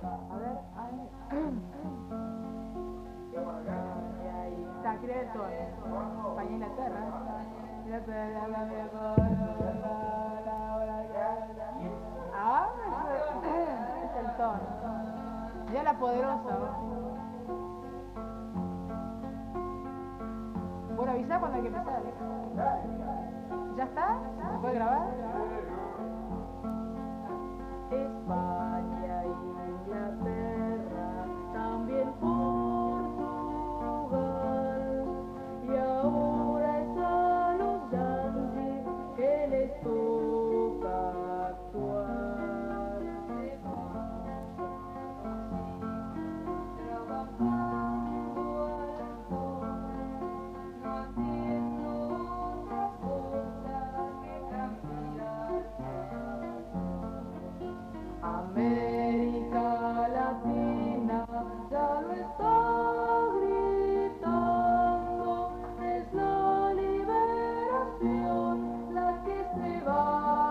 A ver, ahí. Ahí está, quiere el tono. España, Inglaterra. Ah, es el tono. Ya la poderosa. Bueno, avisa cuando hay que empezar. ¿Ya está? ¿Se puede grabar? España, Inglaterra, también Portugal, y ahora es a los yanquis que les toca actuar. Trabajando al sol, no haciendo otra cosa que cambiar. América Latina ya lo está gritando, es la liberación la que se va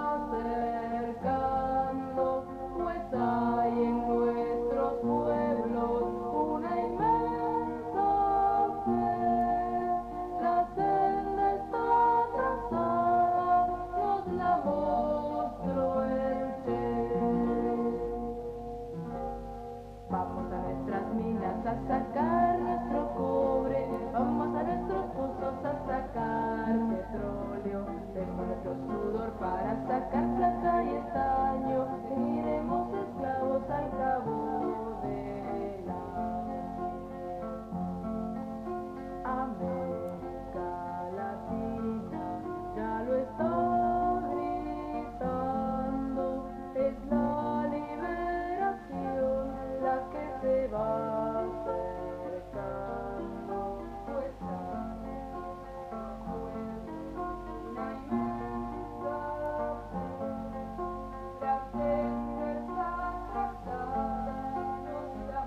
acercando, pues hay en nuestros pueblos una inmensa fe, la senda está trazada, nos la mostró el Che. Vamos a nuestras minas a sacar nuestro cobre, vamos a nuestros pozos a sacar petróleo, tenemos nuestro sudor para sacar plata y estaño, seguiremos esclavos al cabo de la América Latina ya lo está gritando, es la liberación la que se va acercando, pues hay una inmensa fe, la senda está trazada, nos la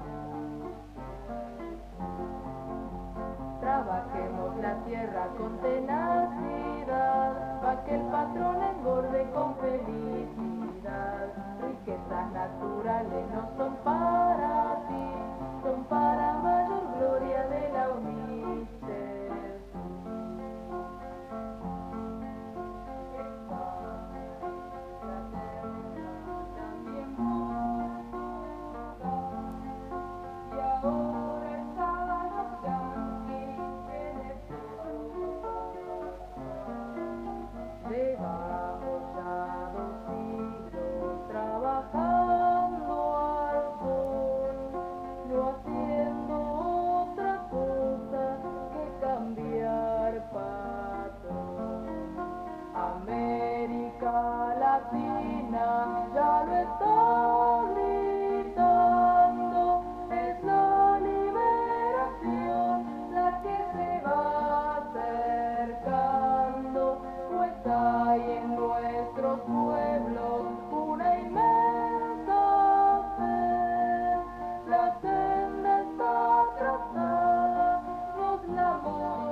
trabajemos la tierra con tenacidad, pa' que el patrón engorde con felicidad. Riquezas naturales no son para ti, son para mayor gloria de la UNICEF. También y ahora están los yanquis en el llevamos ya 2 siglos trabajando al sol, no haciendo otra cosa que cambiar patrón. América Latina ya lo está gritando, es la liberación la que se va acercando, pues hay en nuestros pueblos una inmensa fe, la senda está trazada, nos la